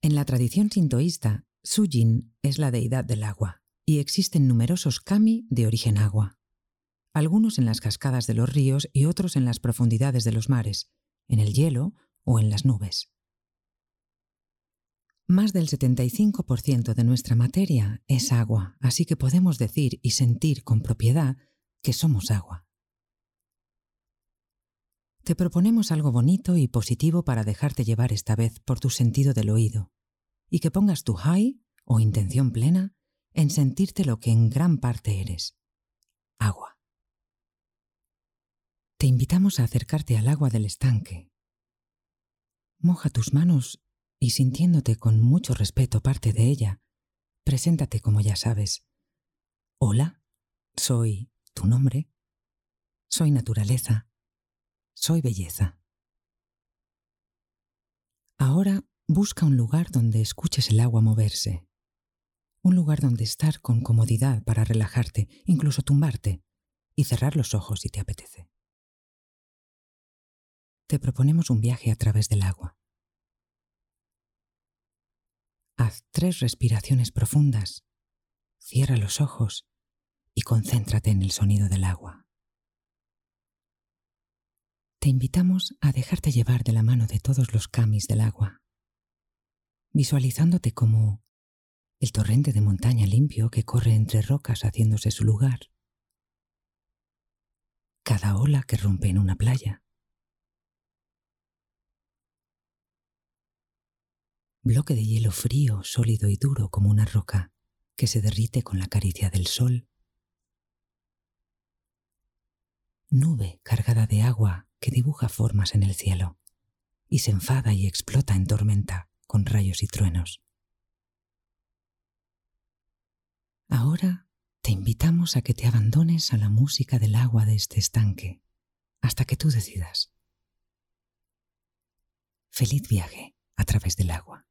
En la tradición sintoísta, Sujin es la deidad del agua y existen numerosos kami de origen agua. Algunos en las cascadas de los ríos y otros en las profundidades de los mares, en el hielo o en las nubes. Más del 75% de nuestra materia es agua, así que podemos decir y sentir con propiedad que somos agua. Te proponemos algo bonito y positivo para dejarte llevar esta vez por tu sentido del oído y que pongas tu high o intención plena en sentirte lo que en gran parte eres: agua. Te invitamos a acercarte al agua del estanque. Moja tus manos y, sintiéndote con mucho respeto parte de ella, preséntate como ya sabes. Hola, soy tu nombre, soy naturaleza, soy belleza. Ahora busca un lugar donde escuches el agua moverse. Un lugar donde estar con comodidad para relajarte, incluso tumbarte, y cerrar los ojos si te apetece. Te proponemos un viaje a través del agua. Haz 3 respiraciones profundas, cierra los ojos y concéntrate en el sonido del agua. Te invitamos a dejarte llevar de la mano de todos los kamis del agua, visualizándote como el torrente de montaña limpio que corre entre rocas haciéndose su lugar, cada ola que rompe en una playa, bloque de hielo frío, sólido y duro como una roca que se derrite con la caricia del sol, nube cargada de agua que dibuja formas en el cielo y se enfada y explota en tormenta con rayos y truenos. Ahora te invitamos a que te abandones a la música del agua de este estanque hasta que tú decidas. Feliz viaje a través del agua.